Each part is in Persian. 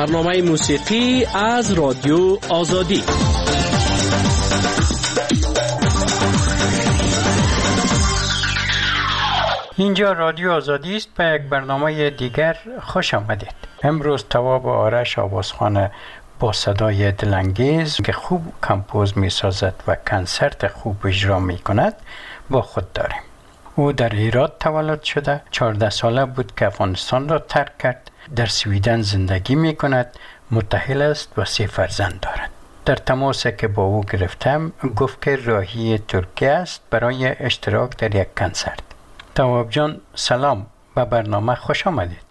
برنامه موسیقی از رادیو آزادی. اینجا رادیو آزادی است. به یک برنامه دیگر خوش آمدید. امروز تواب آرش آوازخوان با صدای دلانگیز که خوب کمپوز می سازد و کنسرت خوب اجرا می کند با خود داریم. او در هرات تولد شده، 14 ساله بود که افغانستان را ترک کرد. در سویدن زندگی می کند، متأهل است و 3 فرزند دارد. در تماسی که با او گرفتم گفت که راهی ترکیه است برای اشتراک در یک کنسرت. تواب جان سلام، به برنامه خوش آمدید.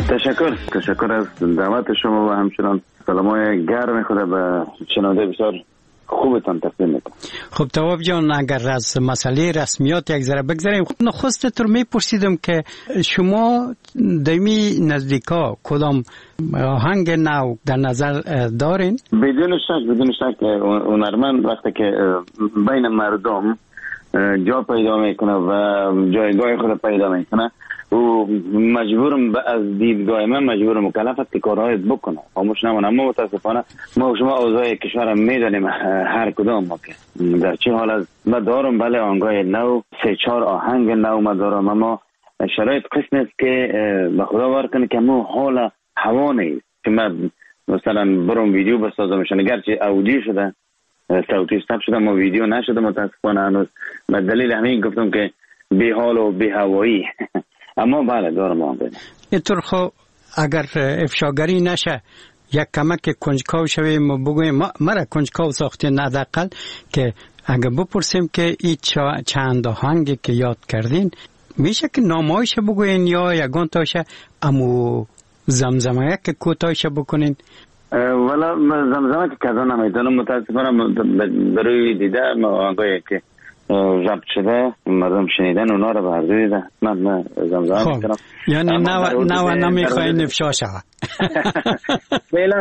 تشکر از دعوت شما و همچنان سلامای گرم خود به شنونده بسیار خوبتان تقدیم میکنم. خب تواب جان، اگر از مسئله رسمیات یک ذره بگذاریم، نخست تو میپرسیدم که شما دمی نزدیکا کدام آهنگ نو در نظر دارین؟ بدون شک هنرمند وقتی که بین مردم جا پیدا میکنه و جایگاه خود پیدا میکنه، او مجبورم از دیدگاه من مجبور مکلف است که کارهای بکنه، خاموش نمونه. اما متاسفانه ما و شما اوضاع کشور میدانیم، هر کدام ما که در چه حال است. من دارم بله آهنگای نو، 3-4 آهنگ نو ما دارم، اما شرایط قسم است که به خدا وار کنه که مو حال هوا نیست که من مثلا برم ویدیو بسازمشون، اگرچه اودیو شده صوتی ثبت شده ما ویدیو نشده متاسفانه هنوز. به دلیل همین گفتم که بی حال و بی هوایی اما بله دارم آهنگ. اینطور خب اگر افشاگری نشه یک کمک کنجکاو شویم بگویم مرا کنجکاو ساخته نداقل که اگر بپرسیم که این چند آهنگی که یاد کردین میشه که نامایش بگوین یا یگان تاشه امو زمزمه که کوتاهش بکنین؟ والا زمزمه که کذا نمیتونم متاسفانه بروی دیده آهنگایی که ضبط شده مردم شنیدن اونا رو برداری دیده من زمزمه میکنم. یعنی نو نمیخواین افشا شود؟ فعلا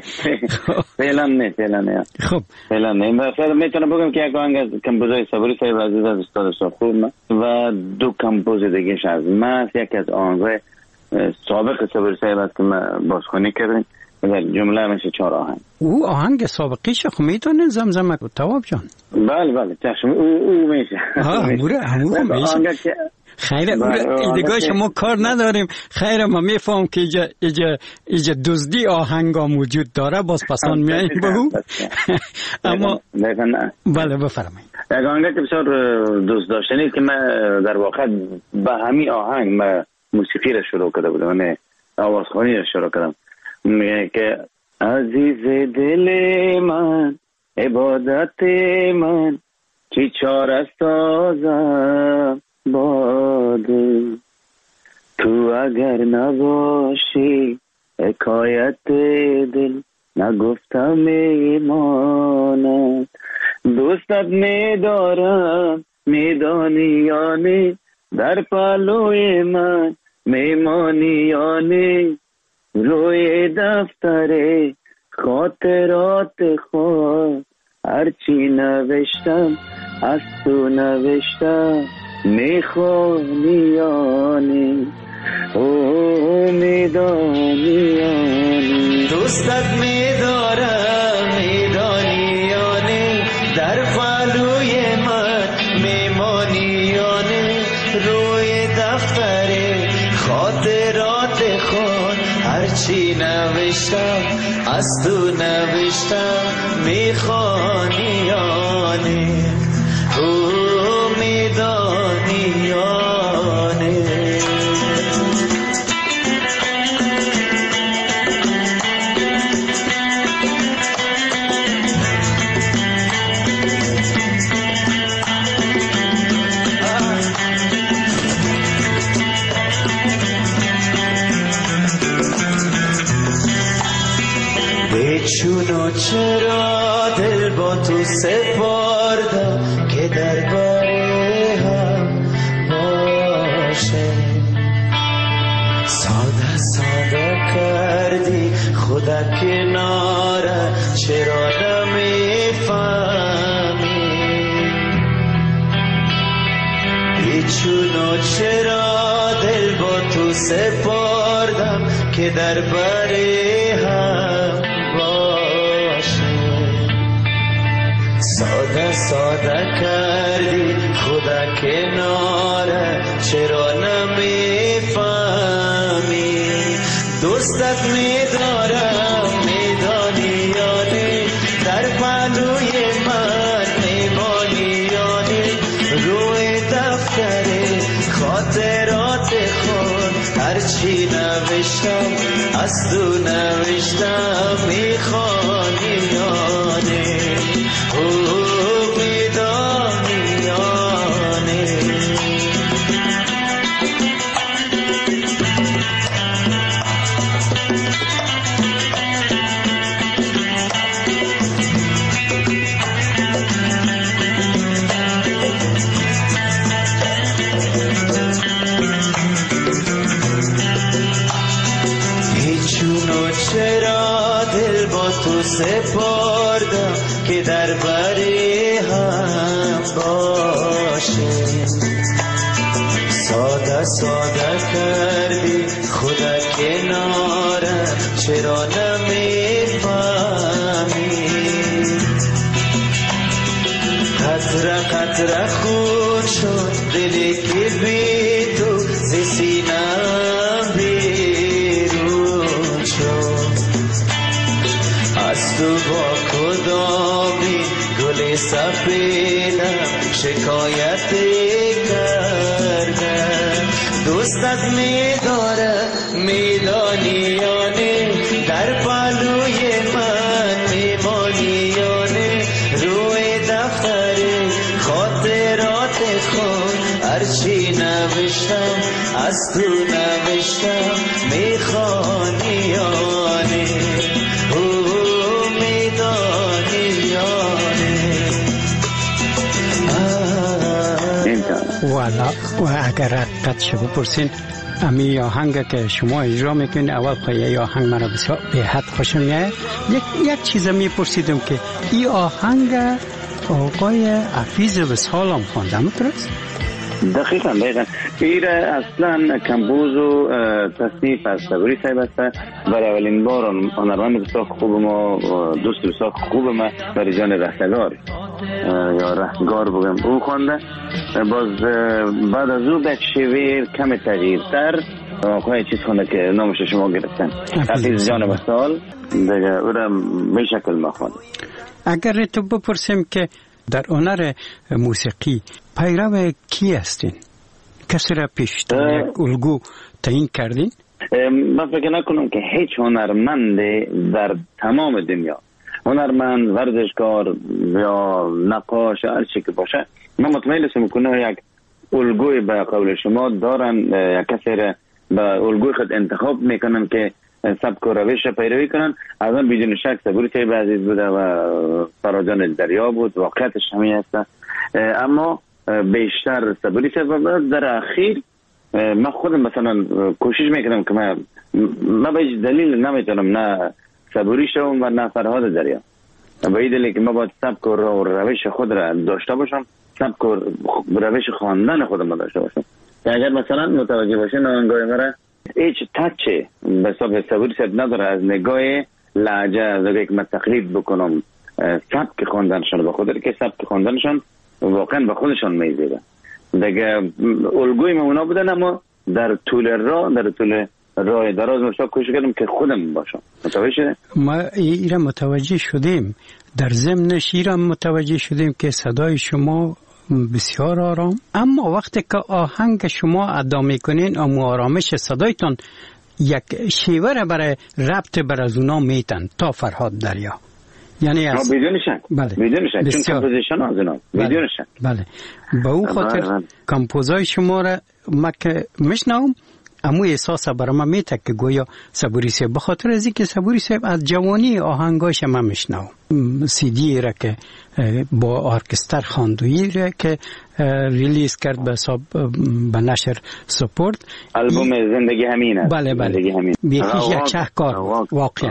نه. خب فعلا نه. میتونم بگم که یک آهنگ از کمپوزای صبری صاحب عزیز از استاد صاحب و 2 کمپوز دیگه از من، یک از آهنگای سابق صبری صاحب است که ما بازخوانی کردیم در جمله میشه 4 آهنگ. او آهنگ سابقیش خب میتونه زمزمه تواب جان؟ بله چشم او میشه. همون میشه. خیره ایدگاه شما کار نداریم. خیره ما میفهم که ایجا دزدی آهنگا موجود داره، باز پسان میاییم به او. اما بله بفرمایید. یک آهنگ که بسیار دوست داشتنی که من در واقع به همین آهنگ من موسیقی را شروع کرده بودم، من آوازخوانی را شروع کردم. میگه که عزیز دل من، عبادت من، چی چاره سازم باده، تو اگر نباشی حکایت دل نگفتم میماند. دوستت میدارم میدانی یا نه، در پلوی من میمانی یا نه، روی دفتر خاطرات خود هرچی نوشتم از تو نوشتم، میخوانی یا نه، او میدانی یا نه. دوستت میدارم میدانی یا نه، در پلوی من میمانی یا نه، روی دفتر خاطرات خود هرچی نوشتم از تو نوشتم، میخوانی یا نه، او میدانی یا نه. چونو چرا دل با تو سپردم که در باره هم باشه، ساده کردی خدا کناره، چرا نمیفهمی؟ چونو چرا دل با تو سپردم که در باره هم ساده کردی خدا کناره چرا نمیفهمی دوستت میدارم میدانی یادی در پهلوی من میمانی یادی روی دفتر خاطرات خود هرچی نوشتم از تو نوشتم میخوانی یادی سپردم که در بری هم باشه ساده ساده کردی خدا کناره چرا نمیفهمی قطره قطره خون شد دلی که بی تو سینم بیرون شد از تو با کدامی گل سفیدم شکایت کردم دوستت میداره میدانی یا نه در پهلوی من میمانی یا نه روی دفتر خاطرات خود هرچی نوشتم از تو نوشتم میخوانی یا نه و اگر حقیقتش بپرسین امی آهنگ که شما اجرا میکنین اول خواهی آهنگ مرا بسیار به حد خوشم میاد یک چیز میپرسیدم که این آهنگ آقای حفیظ وصال هم خوانده درست؟ دقیقاً این اصلا کمپوز و تصنیف از صبوری صاحب است. برای اولین بار هنرمند بسیار خوب ما دوست بسیار خوب ما برای جان رستگار یا رستگار بگم او خوانده. باز بعد از او به شیوه کم تغییرتر آقای چیز خوانده که نامش شما گرفتن حفیظ جان وصال دیگه او را به شکل ما خوانده. اگر تو بپرسیم که در هنر موسیقی پیرو کی هستین؟ کسی را پیشتر یک الگو تعیین کردین؟ من فکر نکنم که هیچ هنرمند در تمام دنیا هنرمند ورزشکار یا نقاش هر چی که باشه من مطمئن هستم که یک الگوی به قول شما دارن یک کسی را به الگوی خود انتخاب میکنن که سبک و روش پیروی کنن. از آن بدون شک صبوری صاحب عزیز بوده و فراجان دریا بود واقعیتش همین هست. اما بیشتر صبوری صاحب در اخیر من خودم مثلا کوشش میکنم که من به هیچ دلیل نمیتونم نه صبوری شوم و نه فرهاد دریا به این دلیل که من باید سبک و روش خود را داشته باشم سبک و روش خواندن خودم داشته باشم. اگر مثلا متوجه باشین آهنگای مرا هیچ تچه به حساب صبوری صاحب نداره از نگاه لهجه از نگاه که من تقلید بکنم سبک خواندنشان به خود که سبک خواندنشان واقعا به خودشان میزیده دیگه الگوی ما اونا بودن. اما در طول راه دراز مشتاق کوشش کردم که خودم باشم. متوجه شده؟ ما ایران متوجه شدیم در ضمنش ایران متوجه شدیم که صدای شما بسیار آرام اما وقتی که آهنگ شما ادا میکنین اما آرامش صدایتان یک شیوه را برای ربط بر از اونا میتن تا فرهاد دریا یعنی بدون شک بدون شک چون کمپوزیشن از اونا بدون شک بله به او خاطر کمپوزای شما را ما که میشنوم امو احساس برای من میته که گویا صبوری صاحب به خاطر از اینکه صبوری صاحب از جوانی آهنگاش من میشنوم سی دی را که با ارکستر خواندویی را که ریلیز کرد به حساب به نشر سپورت البوم زندگی همینه. بله بیخیش یک شهکار واقعا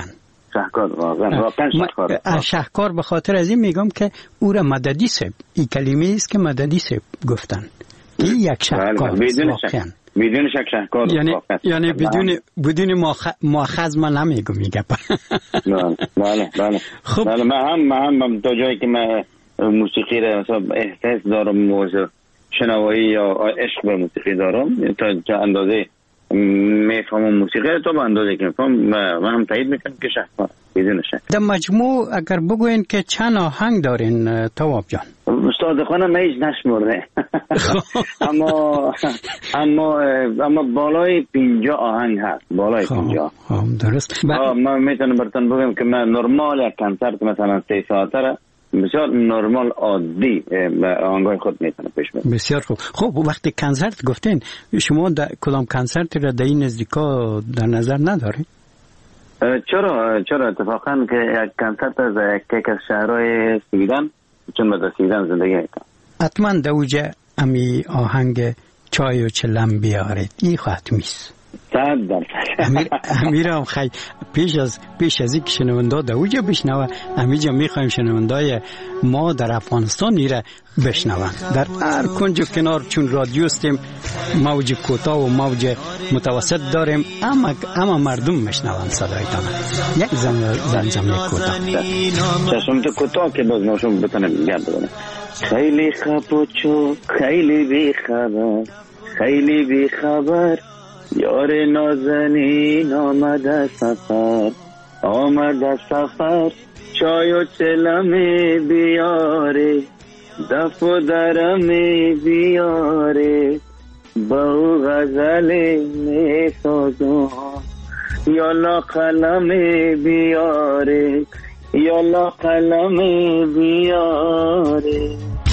شهکار به خاطر از این میگم که او را مددی صاحب این کلمه است که مددی صاحب گفتن این یک شهکار واقعا بدون شک شهکار یعنی بدون مؤاخذ من نمیگم میگم. بله خب من هم تا جایی که من موسیقی را مثلا احساس دارم و شنوایی یا عشق به موسیقی دارم، تا چه اندازه میفهمم موسیقی را، تا به اندازه که میفهم من هم تایید میکنم که شخصا بدون شک. در مجموع اگر بگوین که چند آهنگ دارین تواب جان؟ صادقانه من هیچ نشمرده اما بالای 50 آهنگ هست، بالای 50. درست. من میتونم براتون بگم که من نرمال یک کنسرت مثلا 3 ساعته را بسیار نرمال عادی آهنگای خود میتونه پیش بره. بسیار خوب. خب وقتی کنسرت گفتین، شما کدام کنسرت را در این نزدیکا در نظر ندارید؟ چرا اتفاقا که یک کنسرت از یک از شهرهای سویدن، چون من در سویدن زندگی میکنم، حتما دوجه امی آهنگ چای و چلم بیارید، این حتمیست. 100%. امیرم خیلی پیش از این که شنونده دوجه بشنوه، امیجا میخوایم شنونده ما در افغانستان ایره بشنوه در هر کنج و کنار، چون رادیو استیم، موج کوتاه و موج متوسط داریم، اما مردم میشنون صدایتان. یک زمزمه کوتاه چشم تو کوتاه که باز ناشون بتونم گرد بزنم. خیلی خب و چو خیلی بی خبر، خیلی بی خبر، یار نازنین آمده سفر، آمده سفر، چای و چلمی بیاره، دف و درمی بیاره، با غزل می سازم، یالا قلمی بیاره، یالا قلمی بیاره.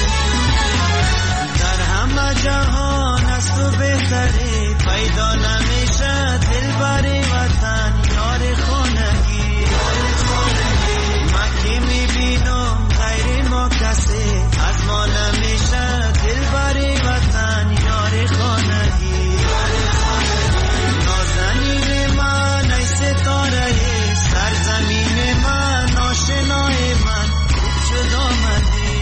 در همه جهان از تو بهتری، پیدا نمیشه دلبر وطن، یار خانگی. من که میبینم غیر ما کسی، از ما نمیشه دلبر وطن، یار خانگی. نازنین من ای ستاره سرزمین من، آشنای من خوب شد آمدی.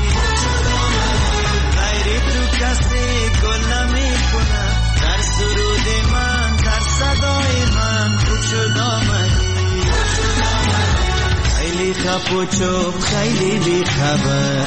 غیر تو کسی گل نمیکنه، در سرود من، در صدای من خوب شد آمدی. خیلی خب و چوب خیلی بی خبر،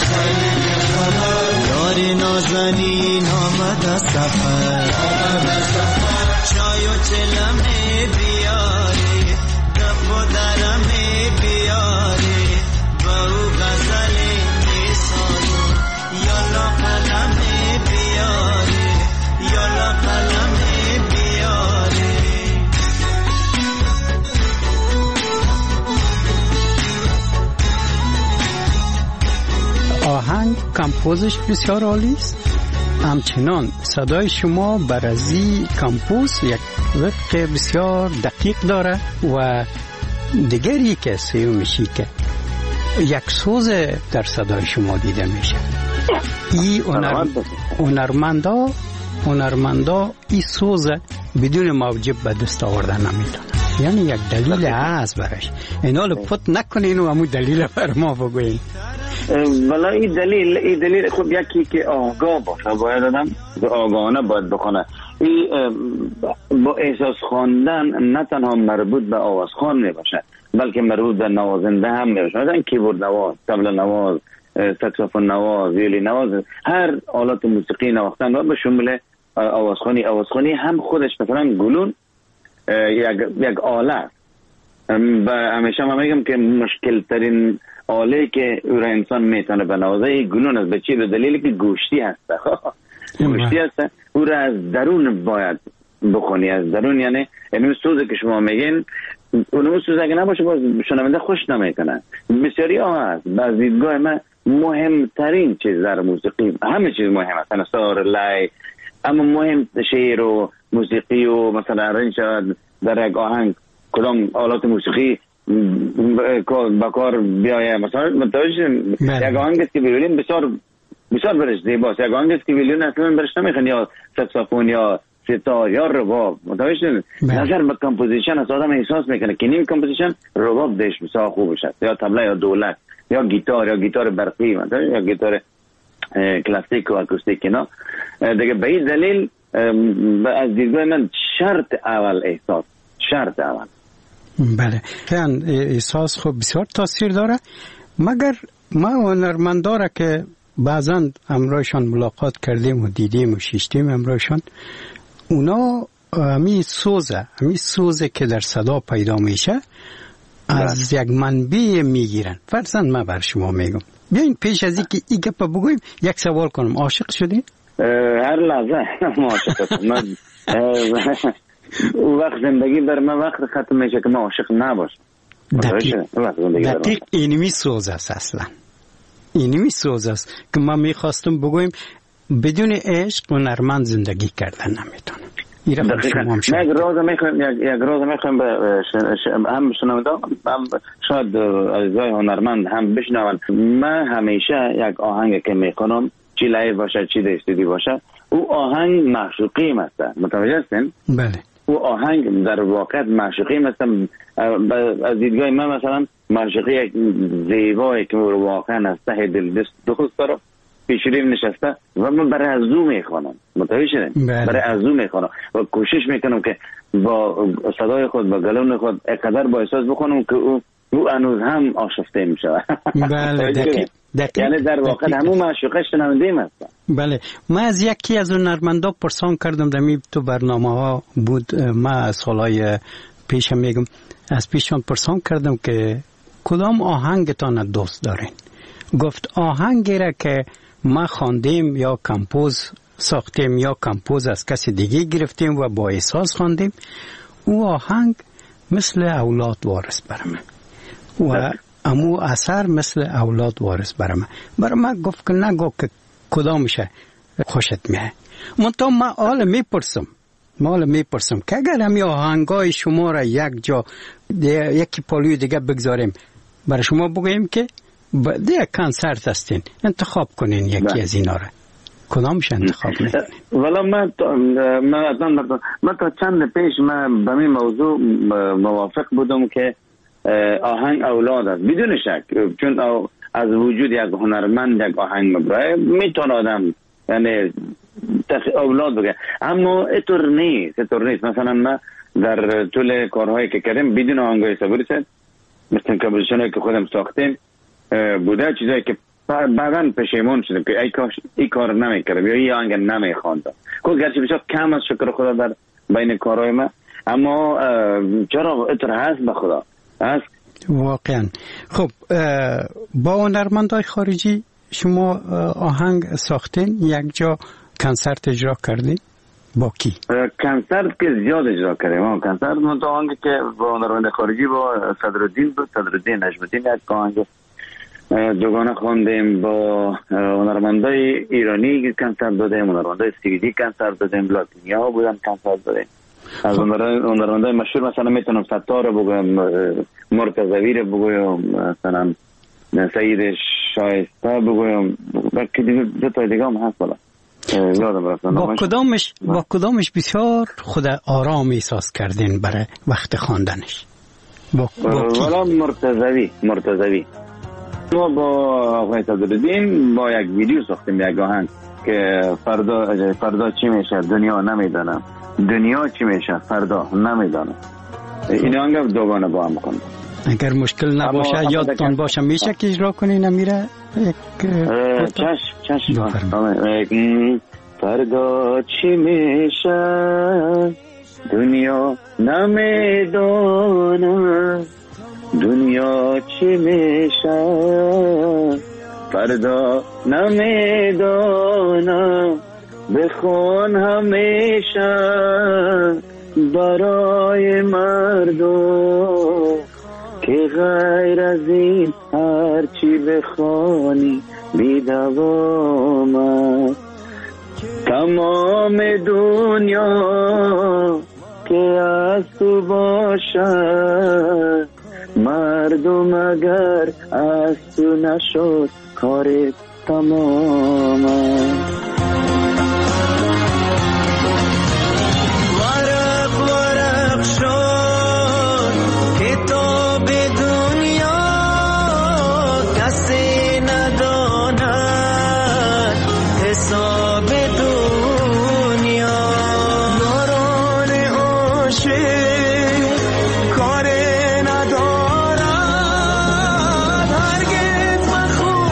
یار نازنین آمده سفر، چای و چلمه بیاری، دف و درمه بیاری، با او غزل می سازم، یالا قلمه بیاری، یالا قلمه بیاری. آهنگ کمپوزش بسیار عالی است. همچنان صدای شما برازی کمپوز یک وقت بسیار دقیق داره و دیگری که میشه که یک سوز در صدای شما دیده میشه. این هنرمندا این سوز بدون موجب به دست آوردن نمیتونه، یعنی یک دلیل هست برش. اینا رو پت نکنین و همون دلیل بر ما بگوین. والا این دلیل خب یکی که آگاه باشه، باید آدم آگاهانه باید بخونه. این با احساس خواندن نه تنها مربوط به آوازخوان میباشه، بلکه مربوط به نوازنده هم میباشه. مثلا کیبورد نواز، طبل نواز، ساکسوفون نواز، ویولین نواز، هر آلات موسیقی نواختن و به شمول آوازخوانی هم خودش مثلا گلون یک آله است. و همیشه من میگم که مشکل ترین آله که او را انسان میتونه بنوازه گلون است. به چی؟ به دلیلی که گوشتی هست. گوشتی هست، او را از درون باید بخونی، از درون. یعنی این سوزی که شما میگین، اون سوز اگه نباشه باز شنونده خوش نمیکنه. بسیاری ها هست. از دیدگاه من مهمترین چیز در موسیقی، همه چیز مهم است، نصار لای، اما مهم شعر و موسیقی و مثلا رنج در یک آهنگ کدام آلات موسیقی با کار بیایه. مثلا متوجه یک آهنگ است که ویولین بسیار برش زیباست، یک آهنگ است که ویولین اصلا برش نمیخوان، یا ساکسوفون یا ستار یا رباب. متوجه نظر به کمپوزیشن از آدم احساس میکنه که نیم کمپوزیشن رباب دش بسیار خوب شد، یا طبله یا دولت یا گیتار برقی، مثلا یا گیتار کلاسیک و اکوستیک. نه دیگه به این دلیل از دیدگاه من شرط اول احساس، شرط اول. بله، احساس خب بسیار تاثیر داره، مگر ما هنرمندا که بعضا همراهشان ملاقات کردیم و دیدیم و شیشتیم همراهشان، اونا همی سوزه که در صدا پیدا میشه از یک منبع میگیرن. فرضاً من بر شما میگم، بیاین پیش از اینکه این گپ بگویم یک سوال کنم. عاشق شدین؟ هر لحظه ما عاشق هستم. او وقت زندگی بر من وقت ختم میشه که من عاشق نباشم. دقیق اینمی سوز است. اصلا اینمی سوز است که ما میخواستم بگویم بدون عشق هنرمند زندگی کردن نمیتونه. یک راز میخوایم به هم شنوندگان هم شاید عزیزای هنرمند هم بشنون. من همیشه یک آهنگ که میکنم چی لایو باشه چی دستیدی باشه، او آهنگ معشوقی است. متوجه هستین؟ بله. او آهنگ در واقع معشوقی است. از دیدگاه من مثلا معشوقی یک زیبایی که واقعا است دل دوست داره پیشریم نشسته و من برای از او میخوانم. متوجه شدین؟ برای از او میخوانم و کوشش میکنم که با صدای خود با گلون خود اقدر با احساس بخونم که او هنوز هم آشفته میشه. بله دقیق. یعنی در واقع همون معشوقه شنوندیم هستن. بله. من از یکی از هنرمندا پرسان کردم در تو برنامه ها بود، من سالهای پیشم میگم از پیشان پرسان کردم که کدام آهنگتان دوست دارین؟ گفت آهنگی را که ما خواندیم یا کمپوز ساختیم یا کمپوز از کسی دیگه گرفتیم و با احساس خواندیم، او آهنگ مثل اولاد وارث برام و امو اثر مثل اولاد وارث برام. برای من گفت که نگو که کدامشه خوشت میه. منطقه ما حال میپرسم که اگر همی آهنگای شما را یک جا یکی پالوی دیگه بگذاریم برای شما بگویم که دیگه کنسرت هستین انتخاب کنین یکی از اینا را، کدامش انتخاب میکنین؟ والا من تا چند پیش من به این موضوع موافق بودم که آهنگ اولاد است بدون شک، چون از وجود یک هنرمند یک آهنگ مبرای میتونه آدم یعنی اولاد بگه، اما اینطور نیست. مثلا ما در طول کارهایی که کردیم بدون آهنگای صبوری سد مثل کمپوزیشنایی که خودم ساختیم بوده چیزایی که بعداً پشیمون شدم که ای کاش این کار نمیکردم یا این آهنگ نمیخواندم. گرچه بسیار کم از شکر خدا در بین کارهای ما، اما چرا اینطور هست به خدا هست واقعا. خب با هنرمندای خارجی شما آهنگ ساختین، یک جا کنسرت اجرا کردین؟ با کی؟ کنسرت که زیاد اجرا کردیم. کنسرت من آهنگی که با هنرمند خارجی با صدرالدین نجم‌الدین یک آهنگ دوگانه خواندیم، با هنرمندای ایرانی کنسرت دادیم، هنرمندای سوئدی کنسرت دادیم، لاتینیا بودن کنسرت دادیم. از هنرمندای مشهور مثلا میتونم ستار رو بگویم، مرتضوی رو بگویم، مثلا سعید شایسته بگویم، بلکه دو تا دیگه هم هست. بالا با کدامش بسیار خود آرام احساس کردین برای وقت خواندنش؟ والا مرتضوی ما با آقای صدرالدین با یک ویدیو ساختیم، یک آهنگ که فردا چی میشه دنیا نمیدانم، دنیا چی میشه فردا نمیدانم. این آهنگ دوگانه با هم کنیم. اگر مشکل نباشه یادتان باشه میشه که اجرا کنین امیره؟ چشم فردا چی میشه دنیا نمیدانم، دنیا چی میشه فردا نمیدانم، بخون همیشه برای مردم که غیر از این هرچی بخوانی بی‌دوام. تمام دنیا که از تو باشد، مردم اگر از تو نشد کار تمام. ورق شد کتاب دنیا، کسی نداند حساب دنیا. یاران عاشق کار ندارد، هرگز مخون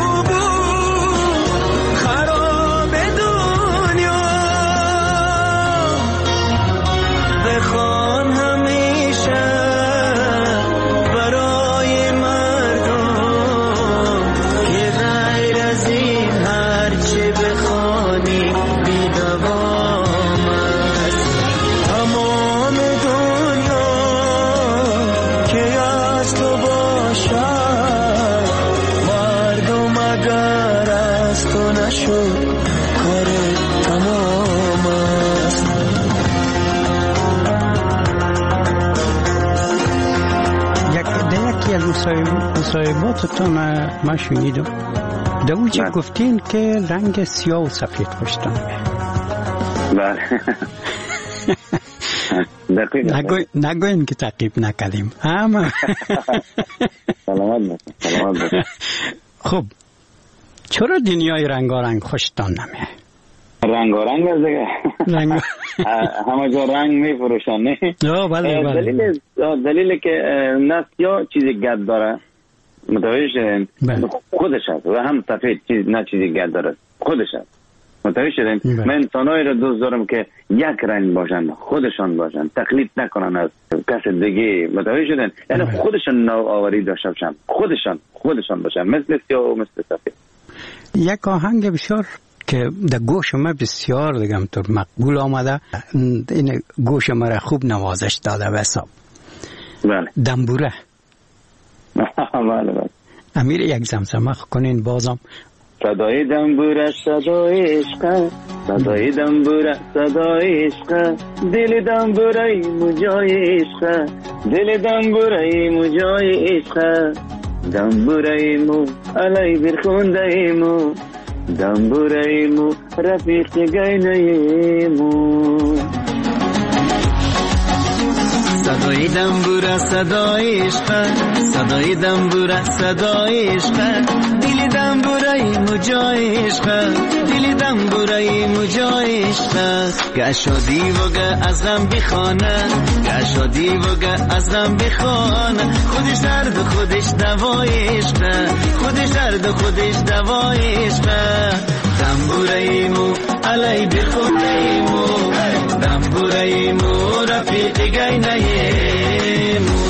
شد کار تمام است. یکی از مصاحباتتون من شنیدم در اوجه گفتین که رنگ سیاه و سفید خوشتون. بله. نگوین که تعقیب نکردیم اما سلامت باشه. خب چرا دنیای رنگارنگ خوشتان نمیه؟ رنگارنگ است دیگه. همه جا رنگ میفروشن نه؟ بله. دلیل که نه سیاه چیزی گرد داره متوجه شدین خودش هست و هم سفید نه چیزی گرد داره خودش هست متوجه شدین. من انسانایی را دوست دارم که یک رنگ باشن خودشان باشن تقلید نکنن از کس دیگه متوجه شدین یعنی خودشان نوآوری داشته باشن خودشان باشن مثل سیاه و مثل سفید. یک آهنگ بسیار که در گوش ما بسیار دیگه همطور مقبول آمده این گوش ما را خوب نوازش داده به حساب. بله دنبوره. بله امیر یک زمزمه کنین بازم. صدای دنبوره صدای عشق صدای دنبوره صدای عشق دل دنبوره مجای عشق دل دنبوره مجای عشق دنبوره مو علی برخونده مو دنبوره مو رفیق گینه مو. صدای دنبوره صدای عشق صدای دنبوره صدای عشق دل دنبوره مجای عشق دل دنبوره مجای عشق گشادی وگه از غم بخانه گشادی وگه از غم بخانه خودش درد خودش دوای عشق خودش درد خودش دوای عشق دنبوره مو علی بخونه مو دنبوره مو رفیق گینه مو.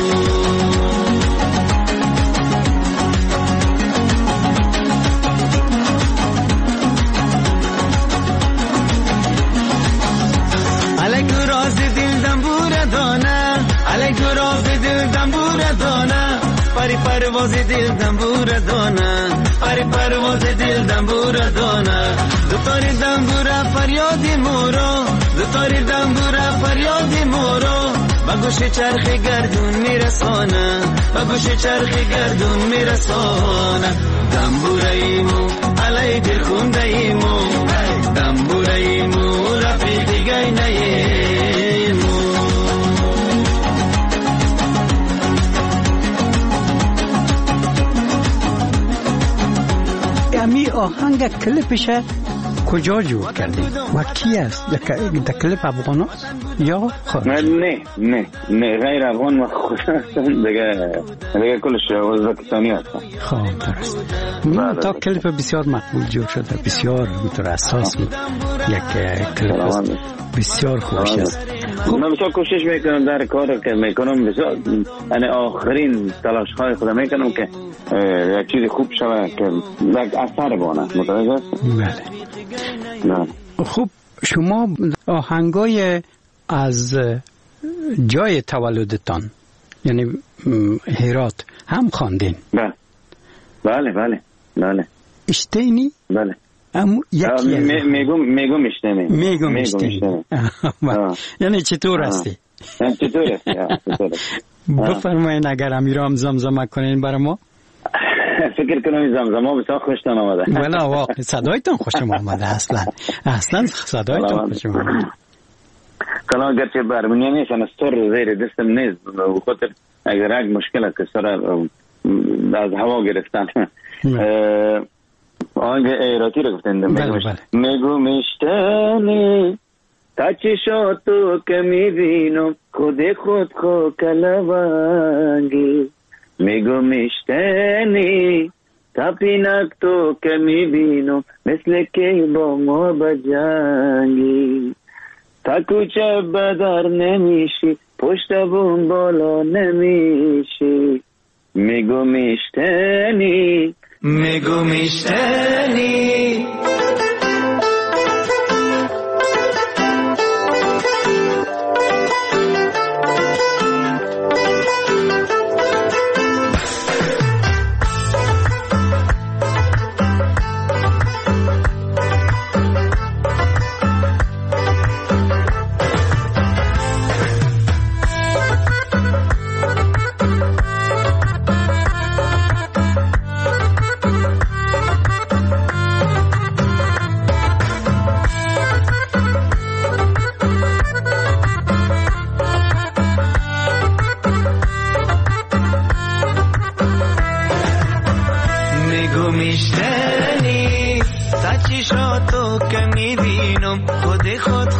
علیکو راز دل دنبوره دانه علیکو راز دل دنبوره دانه پری پرواز دل دنبوره دانه پری پرواز دل دنبوره دانه دوتاری دنبوره فریاد مورو دوتاری دنبوره فریاد مورو با گوش چرخ گردون میرسانه با گوش چرخ گردون میرسانه دنبوره ایمو علی دل خونده ایمو دنبوره ایمو رفیق گینه ایمو. امی آهنگ کلیپش کجا جور کردی و کی است؟ در کلیپ افغان هست یا خارج؟ نه غیر افغان و خود هستم دیگه کلش ازبکستانی هستم. خب درست. تا کلیپ بسیار مقبول جور شده بسیار میتور اساس یک کلیپ است بسیار خوش است. من بسیار کوشش میکنم در کار که میکنم بسیار یعنی آخرین تلاش های خودم میکنم که یک چیز خوب شود که یک اثر بانه متوجه است؟ بله. خوب شما آهنگای از جای تولدتان یعنی هرات هم خواندین؟ بله اشتینی؟ بله میگم اشتینی یعنی چطور هستی؟ چطور هستی؟ بفرمایین اگر امیرام زمزمه کنین برای ما. فکر کنم زمزمه بسیار خوشتان آمده. ولی واقعا صدایتان خوشم آمده اصلا صدایتان خوشم آمده. کلا گرچه برمونیه نیستن سر زیر دستم نیست و خاطر اگر یک مشکل است که سر از هوا گرفتن. آنگ ایراتی رو گفتن میگو میشتنی تا چشاتو که میبینم خود کلوانگی میگو میشتنی تا پینک تو که میبینم مثل که با ما بجنگی تا کوچه بدر نمیشی پشت بون بالا نمیشی میگو میشتنی میگو میشتنی چشاتو که میبینم خود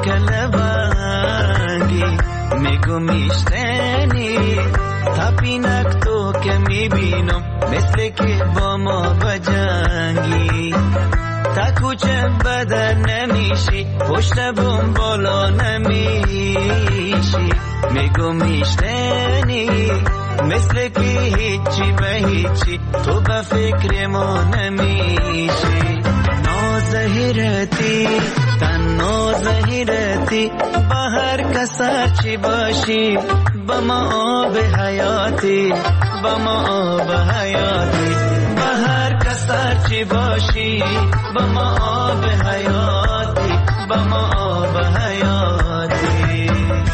کلبنگی میگو میشتنی تپینک تو که میبینم مثل که با ما بجنگی تا کوچه بدر نمیشی پشت بوم بالا نمیشی میگو میشتنی مثل که هیچی به هیچی تو به فکر ما نمیشی نازهیرتی تنها زهیرتی با هر کسر چی باشی با ما آب حیاتی با ما آب حیاتی با هر کسر چی باشی با ما آب حیاتی با ما آب حیاتی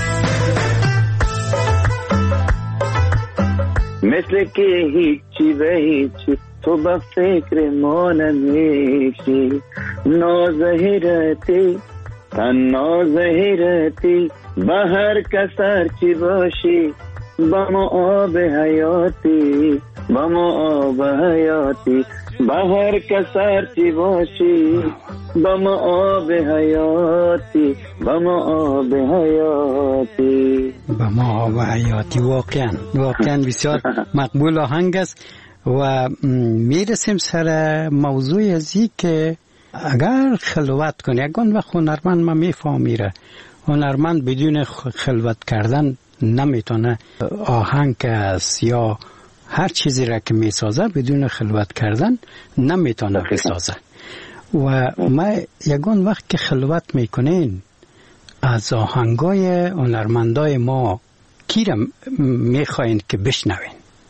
مثل که هیچی به هیچی تو به فکر ما نمیشی نازهیرتی تنها زهیرتی با هر کسر چی باشی با ما آب حیاتی با ما آب حیاتی با هر کسر چی باشی با ما آب حیاتی با ما آب حیاتی با ما آب حیاتی. واقعا بسیار مقبول آهنگ است و میرسیم سر موضوع ازی که اگر خلوت کنی یکان وقت هنرمند ما میفهمیره هنرمند بدون خلوت کردن نمیتونه آهنگ است یا هر چیزی را که میسازه بدون خلوت کردن نمیتونه بسازه و ما یکان وقت که خلوت میکنین از آهنگای هنرمندای ما کی را میخواین که بشنوین؟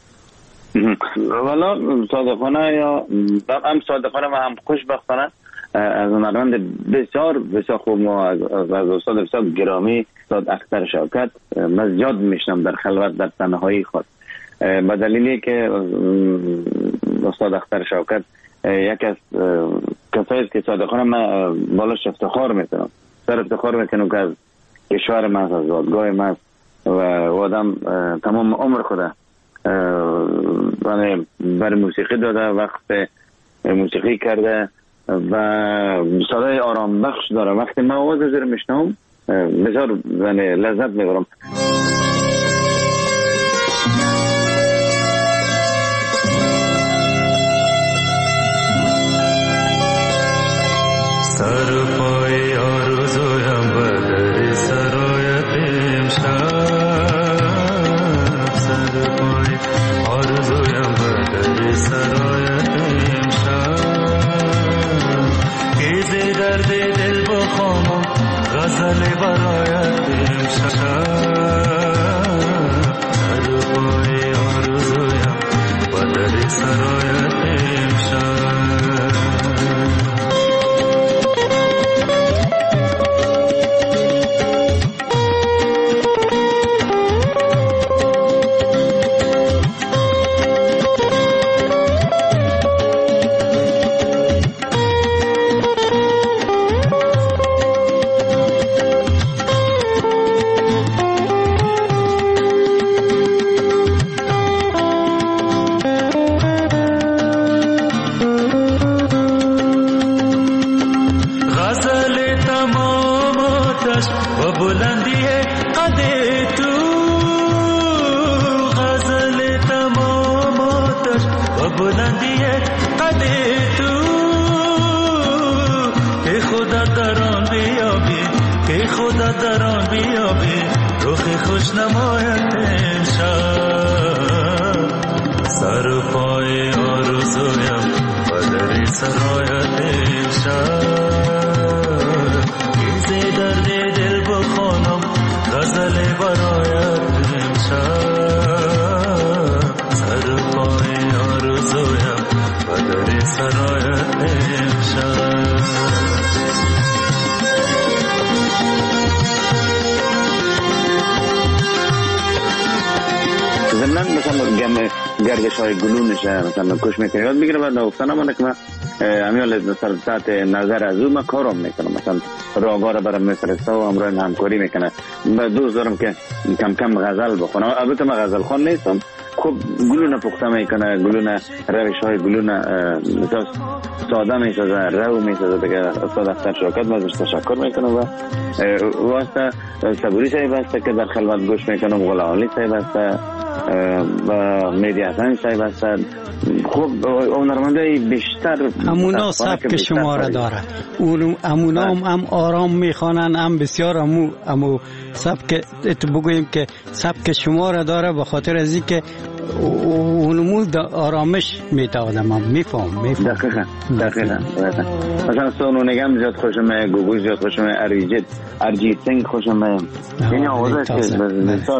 والا صادقانه یا هم صادقانه و هم خوشبختانه از هنرمند بسیار خوب ما از استاد بسیار گرامی استاد اختر شوکت من زیاد میشنم در خلوت در تنهایی خود به دلیلی که استاد اختر شوکت یک از کسایی که صادقانه من بالاش افتخار میکنم افتخار میکنم که از کشور من از زادگاه من و آدم تمام عمر خوده برای موسیقی داده وقت موسیقی کرده و صدای آرام بخش داره وقتی من آواز زیر میشنم بسیار لذت میبرم سر پای آرزویم بدر سرایت امشب سر پای آرزویم بدر سرایت امشب که درد دل بخوانم غزل برایت امشب سر پای آرزویم بدر سرایت امشب گردش های گلو نشه مثلا کش میکنه یاد میگیره بعد نوفتن من که من امیال تحت نظر از او من کارم میکنم مثلا راگار برام میفرسته و همراه همکاری میکنه من دوست دارم که کم کم غزل بخونم البته من غزل خوان نیستم خوب گلونه پخته میکنه، گلونه روش های گلونه ساده میسازه، رو میسازه. دیگه استاد اختر شوکت بازش تشکر میکنه و واسه صبوری صاحب هسته که در خلوت گوش میکنم، غلامی صاحب هسته و مهدی حسن صاحب هسته. خوب هنرمندای بیشتر همونا سبک شما را داره، همونا هم آرام میخوانن، هم بسیار همو سبک بگوییم که سبک شما را داره، به خاطر از اینکه اونمو آرامش میده آدم هم میفهم. دقیقا مثلا سونو نگم زیاد خوشم، گوگوش زیاد خوشم، ارجیت سنگ خوشم. این آوازه که بسیار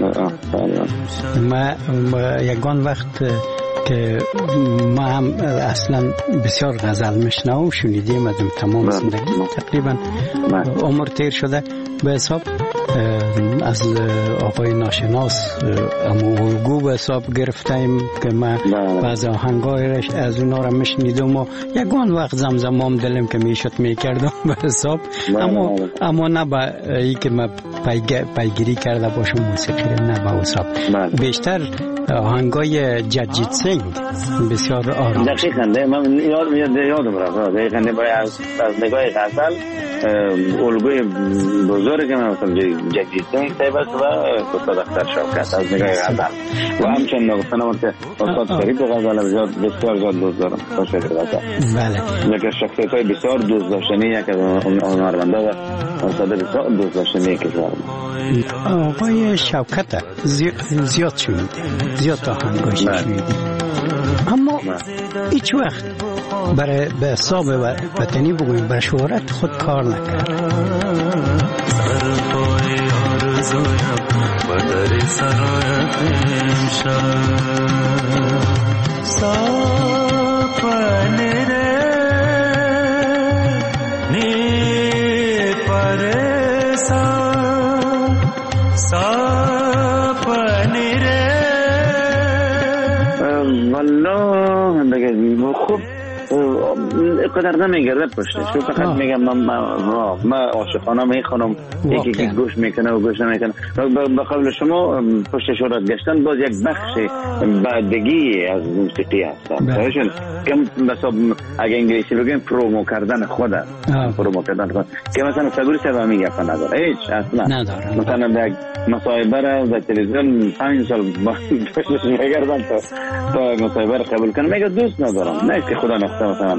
من یکان وقت که ما هم اصلا بسیار غزل میشنوم، شنیدیم از تمام زندگی تقریبا عمر تیر شده به حساب از آقای ناشناس الگو به حساب گرفتیم که ما بعض آهنگایش از اونا را میشنیدم و یکان وقت زمزمام دلم که میشد میکردم به حساب، اما نه به ای که ما پیگیری کرده باشم موسیقی نه به حساب. بیشتر آهنگای جگجیت سنگ بسیار آرام. دقیقاً من یادم رفت دقیقاً از نگاه غزل الگوی بزرگ من مثلا جگجیت سنگ صاحب است و استاد اختر شوکت از نگاه غزل و همچنین نگفتنم که استاد فرید غزل بسیار زیاد دوست دارم. فرید غزل بله یک شخصیت های بسیار دوست داشتنی، یک از هنرمندا و استاد بسیار دوست داشتنی کشور. آقای شوکت زیاد شنیدیم، زیاد آهنگاش شنیدیم، اما هیچ وقت برای به حساب وطنی بگوییم برای شهرت خود کار نکرد. سرپای آرزویم و در سرایت امشب سپنه نی پرسان سپنه والله دیگه خوب قدر نمیگرده پشتش، فقط میگم من عاشقانه میخونم، یکی گوش میکنه و گوش نمیکنه. به قول شما پشت شهرت گشتن باز یک بخش بعدگی از موسیقی هست که اگه انگلیسی بگیم پرومو کردن خوده، که مثلا صبوری صاحب میگفت نداره هیچ اصلا نداره. مثلا یک مصاحبه را در تلویزیون 5 سال پشتش میگردن تا مصاحبه را قبول کنه، میگه دوست ندارم. نه که خدا نخواسته مثلا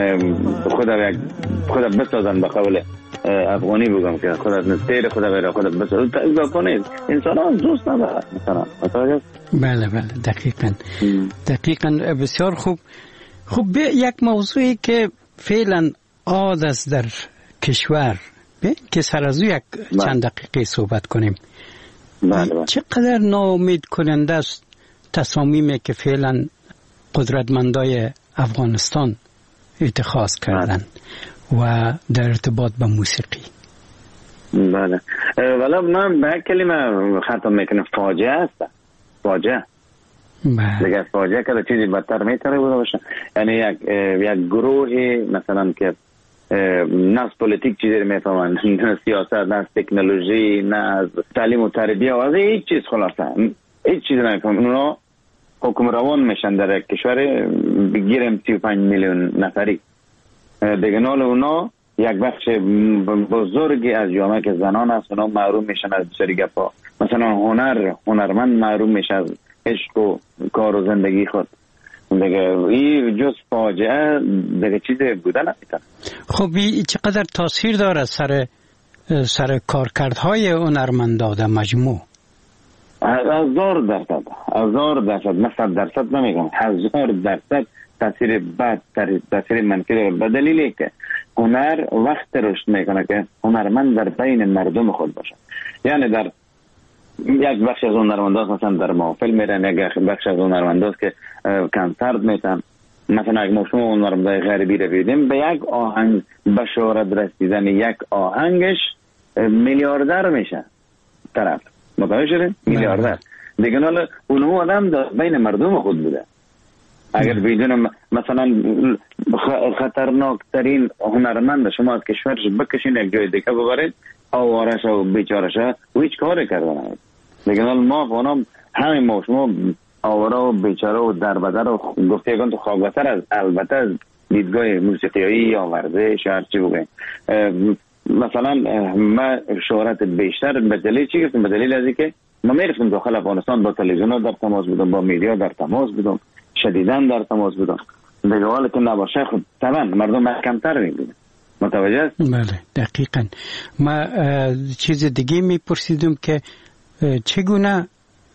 خدا بسازن به قول افغانی بگم که خدا نستیر خدا غیر خدا بسازن تا کنید انسان ها دوست نداره مثلا. بله دقیقاً بسیار خوب. یک موضوعی که فعلا عاد است در کشور که سر از یک چند دقیقه صحبت کنیم. چقدر ناامید کننده است تصامیمی که فعلا قدرتمندای افغانستان اتخاذ کردن و در ارتباط با موسیقی. بله ولی من به کلمه ختم میکنم فاجعه است. فاجعه دیگه فاجعه که چیزی بدتر میتونه بوده باشه. یعنی یک گروه مثلا که نه از پولیتیک چیزی میفهمن، نه سیاست، نه از تکنولوژی، نه از تعلیم و تربیه و از هیچ چیز، خلاصه هیچ چیز نمیفهمن. اونا حکمران میشن در کشور بگیرم 35 میلیون نفری. دیگه نال اونا یک بخش بزرگی از جامعه که زنان هست اونا محروم میشن از بسیاری گپا. مثلا هنرمند محروم میشه از عشق و کار و زندگی خود. دیگه این جز فاجعه دیگه چیزی بوده نمیتونه. خب این چقدر تاثیر داره سر کارکردهای هنرمندا در مجموع؟ 1000%، نه 100% نمیگم، 1000% تاثیر بد، تاثیر منفی داره. به دلیلی که هنر وقت رشد میکنه که هنرمند در بین مردم خود باشه. یعنی در یک بخش از هنرمندان مثلا در محفل میرن، یک بخش از هنرمندان که کنسرت میتن. مثلا اگه ما شما هنرمندای غربی رو ببینیم، به یک آهنگ به شهرت رسیدن یک آهنگش میلیاردر میشه طرف. متوجه شدین؟ میلیاردر. دیگه حالا اونم آدم در بین مردم خود بوده. اگر بدون مثلا خطرناکترین هنرمند شما از کشورش بکشین یک جای دیگه ببرید، آوارش و بیچارش و هیچ کاری کردن. دیگه ما همین ما شما آوارا و بیچاره و دربدر و گفتگان تو خوابتر از البته از دیدگاه موسیقیایی یا ورزش یا هرچی بگویم. مثلا من شهرت بیشتر به دلیل چی گفتم؟ به دلیل از اینکه ما میرفتم داخل افغانستان با تلویزیون ها در تماس بودم، با میدیا در تماس بودم، شدیداً در تماس بودم. دیگه حالا که نباشه خود طبعا مردم کمتر میبینن. متوجه است؟ بله دقیقاً. ما چیز دیگه میپرسیدم که چگونه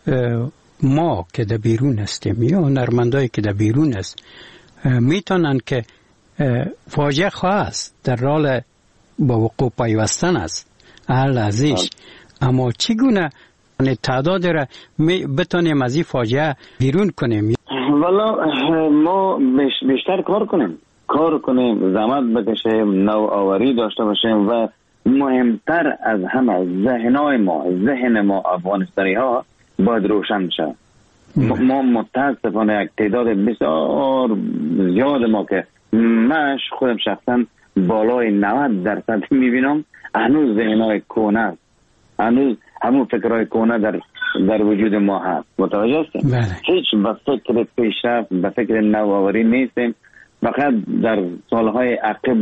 ما که در بیرون هستیم یا هنرمندایی که در بیرون است میتونن که فاجعه خواست در راه با وقوع پیوستن است اهل ازیش، اما چگونه تعداد را بتونیم از این فاجعه بیرون کنیم؟ والا ما بیشتر کار کنیم، زحمت بکشیم، نوآوری داشته باشیم و مهمتر از همه ذهن ما افغانستانی ها باید روشن شد. ما متاسفانه یک تعداد بسیار زیاد ما که من خودم شخصا بالای 90% میبینم هنوز ذهنهای کهنه است، هنوز همون فکرهای کهنه در وجود ما هست. متوجه هستیم؟ هیچ به فکر پیشرفت، به فکر نوآوری نیستیم، فقط در سالهای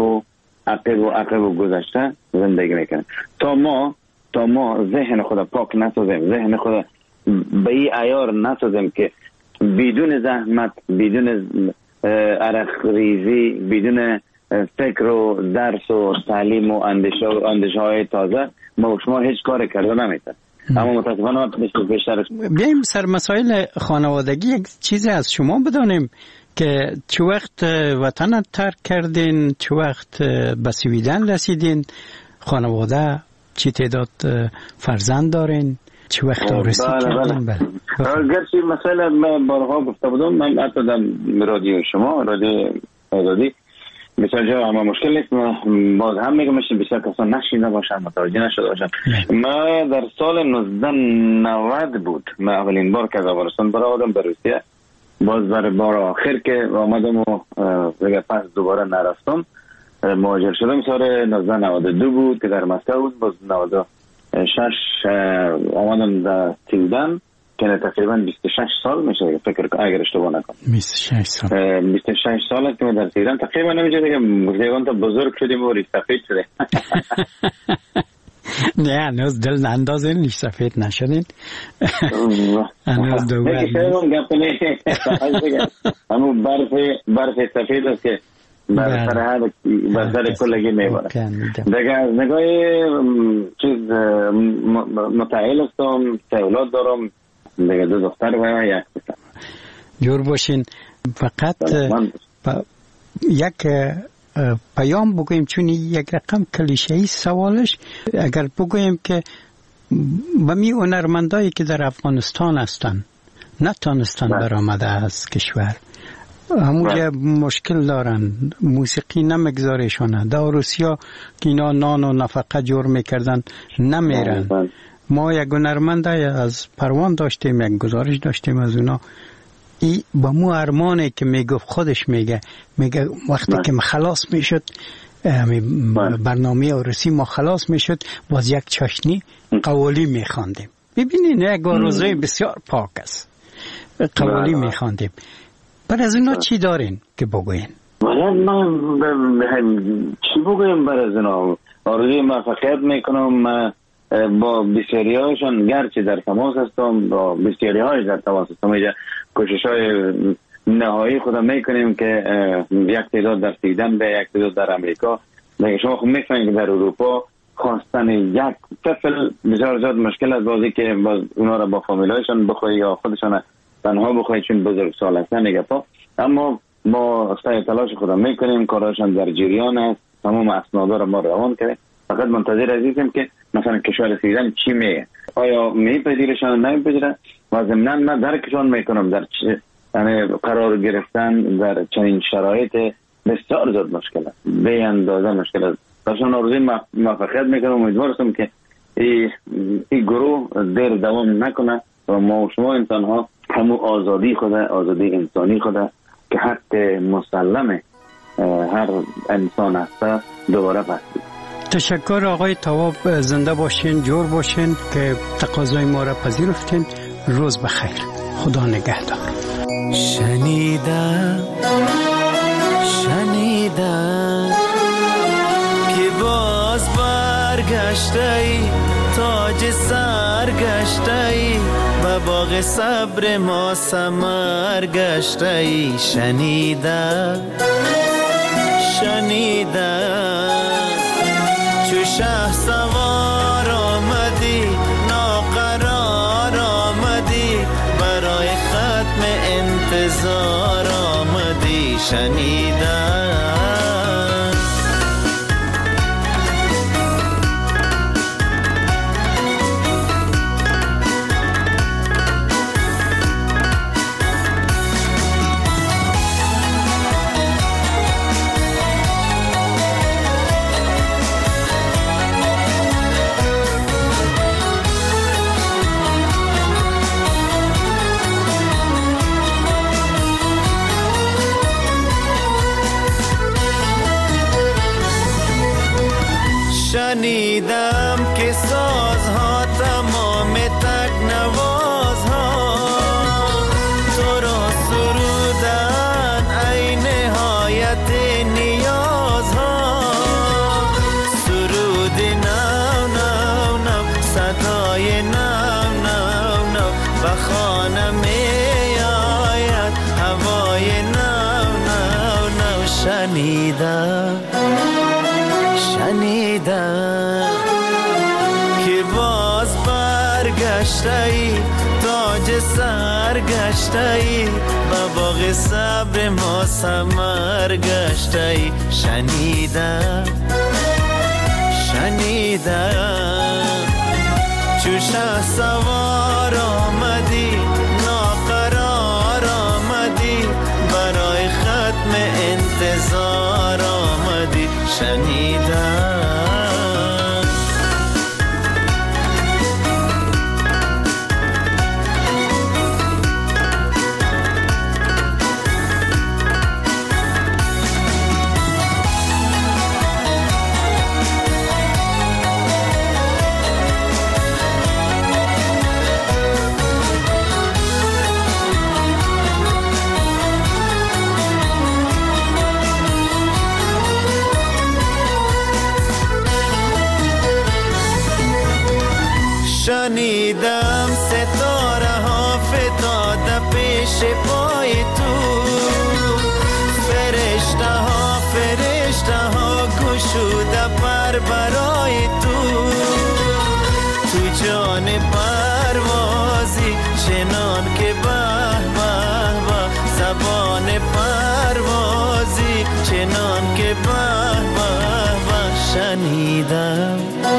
عقب و گذشته زندگی میکنیم. تا ما ذهن خود پاک نسازیم، ذهن خود به این عیار نسازیم که بدون زحمت، بدون عرق ریزی، بدون فکر و درس و تعلیم و اندیشه های تازه ما شما هیچ کار کرده نمیتونیم. اما متاسفانه بیشتر بیایم سر مسائل خانوادگی یک چیزی از شما بدانیم که چه وقت وطن ترک کردین، چه وقت به سویدن رسیدین، خانواده چی تعداد فرزند دارین، چه وقت آرزو کردین؟ گرچه مسئله من بارها گفته بودم، من حتی در رادیو شما رادیو بسیار جا همه مشکل نیست، باز هم میگم بسیار کسان نشیده باشن، متوجه نشده باشن. ما در سال 1990 بود من اولین بار که از افغانستان برآمدم به روسیه، باز برای بار آخر که آمدم و پس دوباره نرفتم، مهاجر شدم سال 1992 بود که در مسکو بود. باز 96 آمدم در سویدن که تقریبا 26 سال میشه فکر اگر اشتباه نکنم 26 سال است که من در سویدن تقریبا نمیشه دیگه گفتگان تا بزرگ شدیم و ریش سفید شده. نه هنوز دل اندازه ریش سفید نشدین. هنوز دوباره همون برف سفید است که بر سر کلگی میباره. دیگه از نگاه چیز متعهل هستم، سه اولاد دارم، دیگه 2 دختر و 1 پسر. جور باشین. فقط یک پیام بگویم، چون یک رقم کلیشه‌ای سوالش، اگر بگویم که و می هنرمندایی که در افغانستان هستن نتانستن برآمده از کشور، همونجا مشکل دارن، موسیقی نمیگذارشونه، در روسیا که اینا نان و نفقه جور میکردن نمیرن. ما یک هنرمند از پروان داشتیم، یک گزارش داشتیم از اونا، ای با مو ارمانه که میگفت، خودش میگه وقتی که خلاص میشد برنامه عروسی ما خلاص میشد، باز یک چاشنی قوالی میخواندیم. ببینین یک آرزوی بسیار پاک است، قوالی میخواندیم. بر از اونا چی دارین که بگوین؟ چی بگویم بر از اونا؟ آرزوی موفقیت میکنم، با بسیاری هایشان گرچه در تماس هستم، با بسیاری هایش در تماس هستم. اینجا کوشش های نهایی خودم میکنیم که یک تعداد در سویدن به، یک تعداد در امریکا. دیگه شما خود میفهمید که در اروپا خواستن یک طفل بسیار زیاد مشکل است، بازی که باز اونا را با فامیلایشان بخواه یا خودشان تنها بخواه چون بزرگ سال هستن دیگه. اما ما سعی تلاش خودم میکنیم، کاراشان در جریان است، تمام اسنادا را ما روان کردیم. فقط منتظر عزیزم که مثلا کشور سویدن چی میگه، آیا میپذیرشان نمیپذیره و ضمناً من درکشان میکنم در یعنی قرار گرفتن در چنین شرایط بسیار زیاد مشکل است، به اندازه مشکل است. برشان آرزوی موفقیت میکنم، امیدوارم که این گروه دیر دوام نکنه و ما و شما انسان ها همون آزادی انسانی خود که حق مسلم هر انسان هست دوباره پس. تشکر آقای تواب، زنده باشین، جور باشین که تقاضای ما را پذیرفتین. روز بخیر. خدا نگهدار. شنیدم که باز برگشتی، تاج سر گشتی، و باغ صبر ما ثمر گشتی. شنیدم چو شه سوار آمدی، ناقرار آمدی، برای ختم انتظار آمدی. شنیدم شنیدم که سازها تمام تکنوازها تو را سرودن ای نهایت نیازها. سرود نو نو نو، صدای نو نو نو، و خانه می آید هوای نو نو نو. شنیدم که باز برگشتی، تاج سر گشتی، و باغ صبر ما ثمر گشتی. شنیدم چو شه سوار آمدی، ناقرار آمدی، برای ختم انتظار آمدی. شنیدم شنیدم ستاره ها فتاده پیش پای تو، فرشته ها گشوده پر برای تو. تو جان پروازی چنان که به به به، زبان پروازی چنان که به به به. شنیدم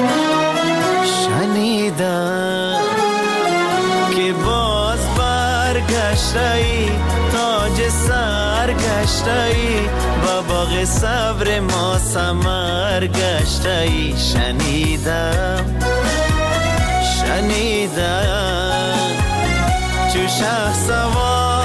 که باز برگشتی، تاج سر گشتی، و باغ صبر ما ثمر گشتی. شنیدم چو شه سوار